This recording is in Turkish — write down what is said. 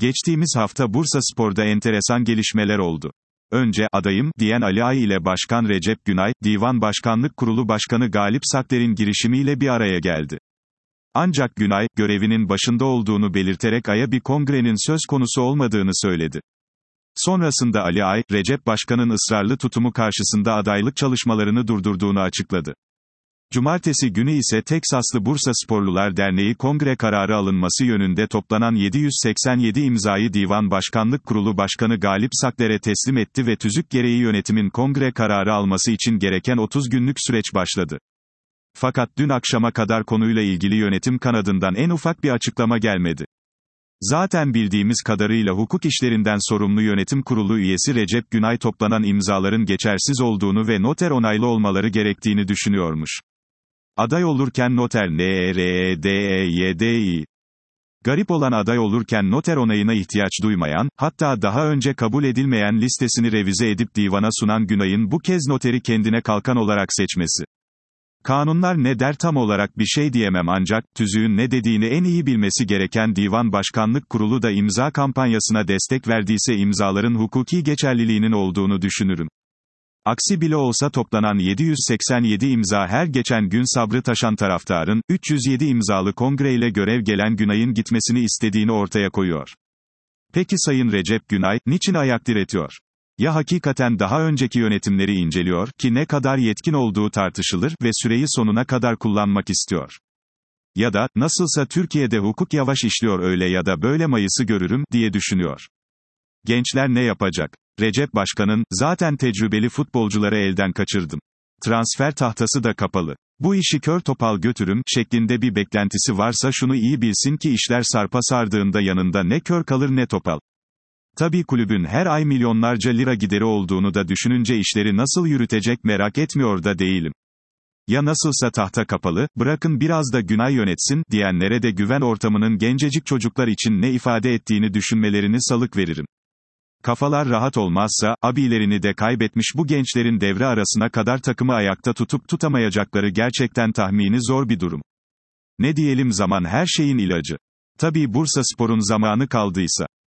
Geçtiğimiz hafta Bursaspor'da enteresan gelişmeler oldu. Önce, adayım, diyen Ali Ay ile Başkan Recep Günay, Divan Başkanlık Kurulu Başkanı Galip Sakder'in girişimiyle bir araya geldi. Ancak Günay, görevinin başında olduğunu belirterek Ay'a bir kongrenin söz konusu olmadığını söyledi. Sonrasında Ali Ay, Recep Başkan'ın ısrarlı tutumu karşısında adaylık çalışmalarını durdurduğunu açıkladı. Cumartesi günü ise Teksaslı Bursasporlular Derneği kongre kararı alınması yönünde toplanan 787 imzayı Divan Başkanlık Kurulu Başkanı Galip Sakder'e teslim etti ve tüzük gereği yönetimin kongre kararı alması için gereken 30 günlük süreç başladı. Fakat dün akşama kadar konuyla ilgili yönetim kanadından en ufak bir açıklama gelmedi. Zaten bildiğimiz kadarıyla hukuk işlerinden sorumlu yönetim kurulu üyesi Recep Günay toplanan imzaların geçersiz olduğunu ve noter onaylı olmaları gerektiğini düşünüyormuş. Aday olurken noter NEREDEYDİ. Garip olan aday olurken noter onayına ihtiyaç duymayan, hatta daha önce kabul edilmeyen listesini revize edip divana sunan Günay'ın bu kez noteri kendine kalkan olarak seçmesi. Kanunlar ne der tam olarak bir şey diyemem ancak, tüzüğün ne dediğini en iyi bilmesi gereken Divan Başkanlık Kurulu da imza kampanyasına destek verdiyse imzaların hukuki geçerliliğinin olduğunu düşünürüm. Aksi bile olsa toplanan 787 imza her geçen gün sabrı taşan taraftarın, 307 imzalı kongreyle görev gelen Günay'ın gitmesini istediğini ortaya koyuyor. Peki Sayın Recep Günay, niçin ayak diretiyor? Ya hakikaten daha önceki yönetimleri inceliyor, ki ne kadar yetkin olduğu tartışılır ve süreyi sonuna kadar kullanmak istiyor. Ya da, nasılsa Türkiye'de hukuk yavaş işliyor öyle ya da böyle mayısı görürüm, diye düşünüyor. Gençler ne yapacak? Recep Başkan'ın, zaten tecrübeli futbolcuları elden kaçırdım. Transfer tahtası da kapalı. Bu işi kör topal götürüm, şeklinde bir beklentisi varsa şunu iyi bilsin ki işler sarpa sardığında yanında ne kör kalır ne topal. Tabii kulübün her ay milyonlarca lira gideri olduğunu da düşününce işleri nasıl yürütecek merak etmiyor da değilim. Ya nasılsa tahta kapalı, bırakın biraz da Günay yönetsin, diyenlere de güven ortamının gencecik çocuklar için ne ifade ettiğini düşünmelerini salık veririm. Kafalar rahat olmazsa, abilerini de kaybetmiş bu gençlerin devre arasına kadar takımı ayakta tutup tutamayacakları gerçekten tahmini zor bir durum. Ne diyelim zaman her şeyin ilacı. Tabii Bursaspor'un zamanı kaldıysa.